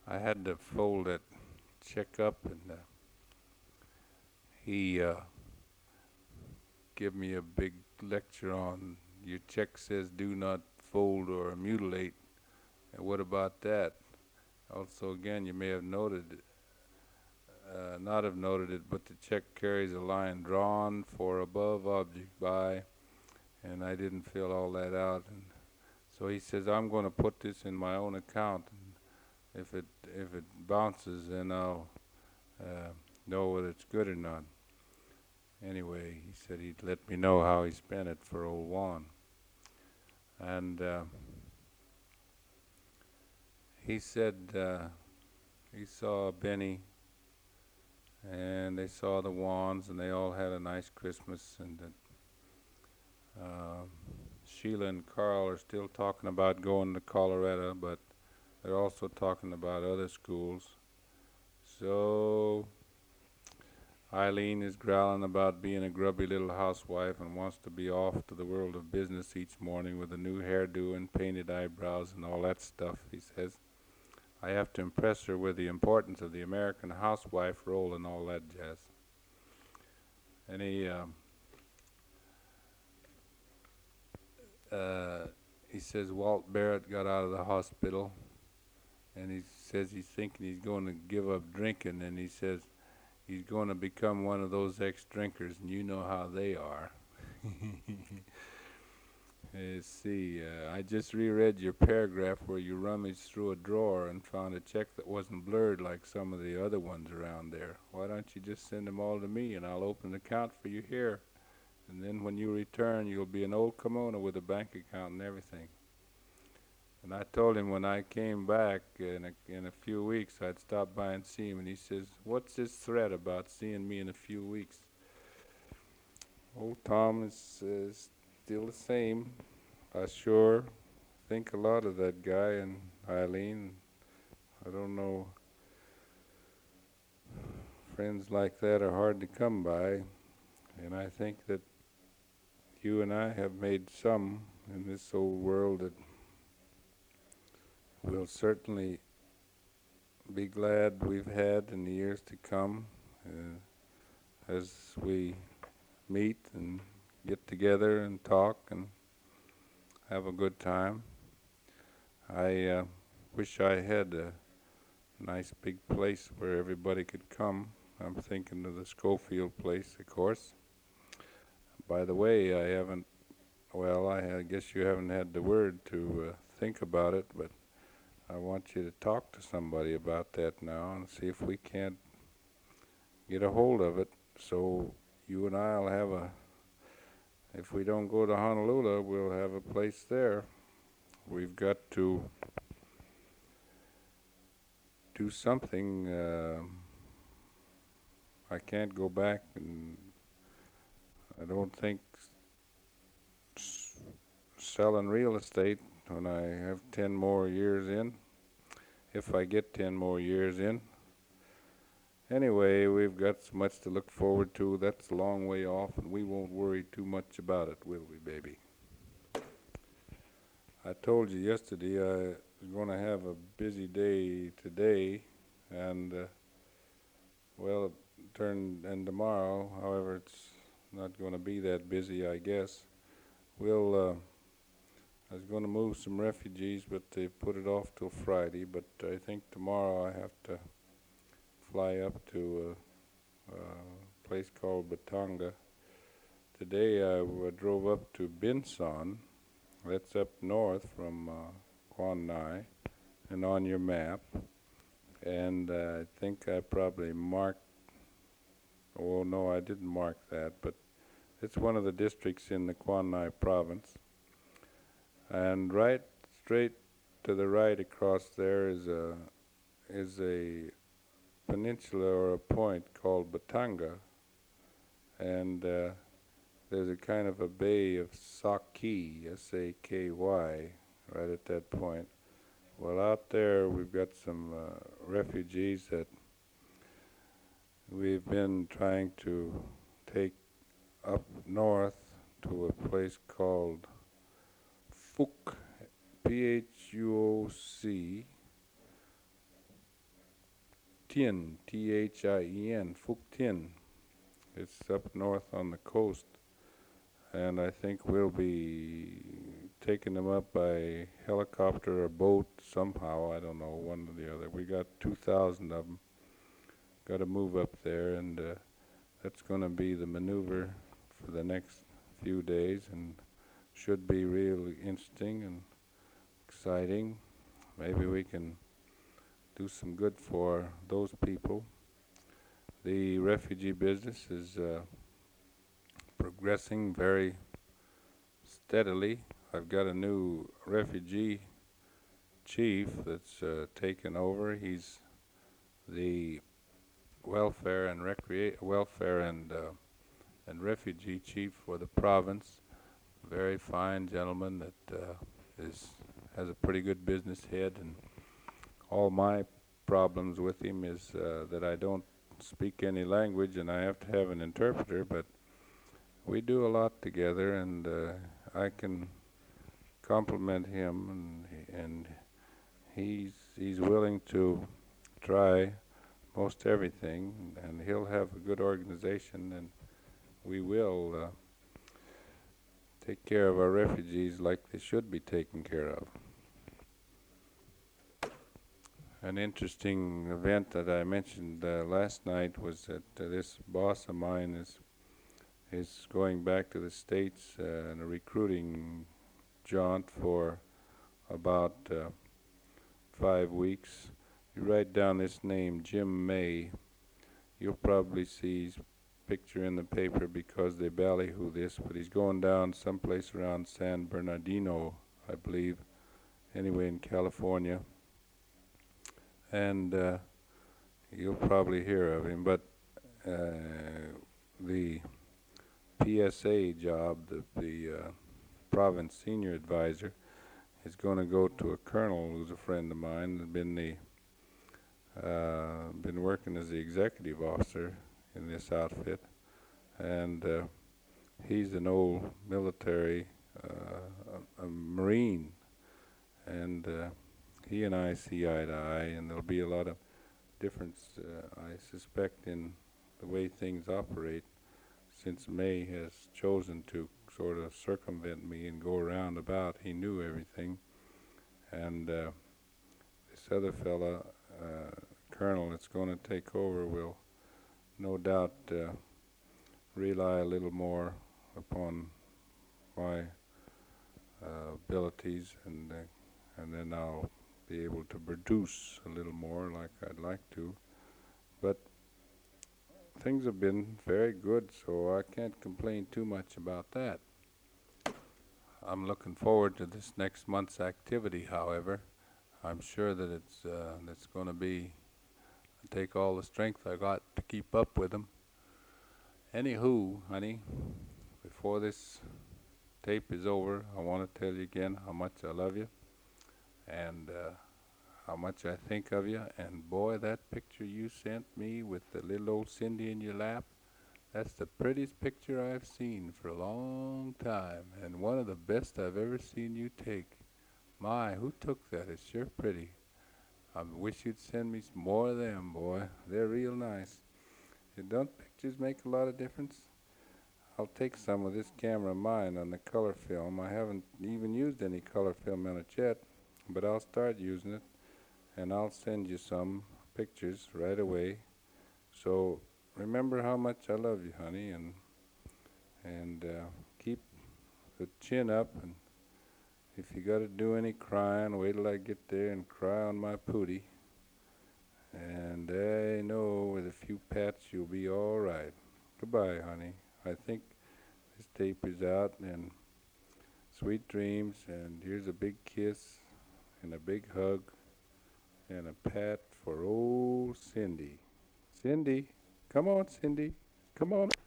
I had to fold that check up, and he give me a big lecture on your check says do not fold or mutilate. And what about that? Also, again, you may have noted, not have noted it, but the check carries a line drawn for above object by, and I didn't fill all that out. And so he says, I'm going to put this in my own account. And if it bounces, then I'll uh, know whether it's good or not. Anyway, he said he'd let me know how he spent it for old Juan. And he said he saw Benny and they saw the Juans and they all had a nice Christmas. And that Sheila and Carl are still talking about going to Colorado, but they're also talking about other schools. So Eileen is growling about being a grubby little housewife and wants to be off to the world of business each morning with a new hairdo and painted eyebrows and all that stuff, he says. I have to impress her with the importance of the American housewife role and all that jazz. And he says Walt Barrett got out of the hospital, and he says he's thinking he's going to give up drinking, and he says he's going to become one of those ex-drinkers, and you know how they are. Let's see, I just reread your paragraph where you rummaged through a drawer and found a check that wasn't blurred like some of the other ones around there. Why don't you just send them all to me and I'll open an account for you here. And then when you return, you'll be an old kimono with a bank account and everything. And I told him when I came back in a few weeks, I'd stop by and see him. And he says, what's this threat about seeing me in a few weeks? Old Tom is still the same. I sure think a lot of that guy and Eileen. I don't know. Friends like that are hard to come by. And I think that you and I have made some in this old world that we'll certainly be glad we've had in the years to come as we meet and get together and talk and have a good time. I wish I had a nice big place where everybody could come. I'm thinking of the Schofield place, of course. By the way, I guess you haven't had the word to think about it, but I want you to talk to somebody about that now and see if we can't get a hold of it. So you and I'll have if we don't go to Honolulu, we'll have a place there. We've got to do something. I can't go back, and I don't think selling real estate when I have 10 more years in, if I get 10 more years in. Anyway, we've got so much to look forward to. That's a long way off, and we won't worry too much about it, will we, baby? I told you yesterday I was going to have a busy day today, and and tomorrow, however, it's not going to be that busy, I guess. I was going to move some refugees, but they put it off till Friday. But I think tomorrow I have to fly up to a place called Batanga. Today I drove up to Binsan. That's up north from Quan Nai, and on your map. And I think I probably marked, oh no, I didn't mark that, but it's one of the districts in the Quan Nai province. And right straight to the right across there is a peninsula or a point called Batanga, and there's a kind of a bay of Saky, S-A-K-Y, right at that point. Well, out there we've got some refugees that we've been trying to take up north to a place called Phuoc, Phuoc, Tien, Thien, Phuc Tien. It's up north on the coast, and I think we'll be taking them up by helicopter or boat somehow. I don't know, one or the other. We got 2,000 of them. Got to move up there, and that's going to be the maneuver for the next few days, and should be really interesting and exciting. Maybe we can do some good for those people. The refugee business is progressing very steadily. I've got a new refugee chief that's taken over. He's the welfare and and refugee chief for the province. Very fine gentleman that has a pretty good business head, and all my problems with him is that I don't speak any language and I have to have an interpreter, but we do a lot together, and I can compliment him, and he's willing to try most everything, and he'll have a good organization, and we will take care of our refugees like they should be taken care of. An interesting event that I mentioned last night was that this boss of mine is going back to the States in a recruiting jaunt for about 5 weeks. You write down this name, Jim May. You'll probably see his picture in the paper because they ballyhoo this, but he's going down someplace around San Bernardino, I believe, anyway, in California. And you'll probably hear of him, but the PSA job, the province senior advisor, is going to go to a colonel who's a friend of mine, been working as the executive officer in this outfit, and he's an old military, a Marine, and he and I see eye to eye, and there'll be a lot of difference, I suspect, in the way things operate, since May has chosen to sort of circumvent me and go around about. He knew everything, and this other fella, colonel that's going to take over, will no doubt rely a little more upon my abilities, and then I'll be able to produce a little more like I'd like to. But things have been very good, so I can't complain too much about that. I'm looking forward to this next month's activity, however. I'm sure that it's going to be take all the strength I got to keep up with them. Anywho, honey, before this tape is over, I want to tell you again how much I love you, and how much I think of you. And boy, that picture you sent me with the little old Cindy in your lap, that's the prettiest picture I've seen for a long time, and one of the best I've ever seen you take. My, who took that? It's sure pretty. I wish you'd send me some more of them, boy. They're real nice. Don't pictures make a lot of difference? I'll take some of this camera of mine on the color film. I haven't even used any color film on it yet, but I'll start using it, and I'll send you some pictures right away. So remember how much I love you, honey, and keep the chin up, and if you got to do any crying, wait till I get there and cry on my pootie. And I know with a few pats you'll be all right. Goodbye, honey. I think this tape is out, and sweet dreams, and here's a big kiss and a big hug and a pat for old Cindy. Cindy, come on, Cindy. Come on.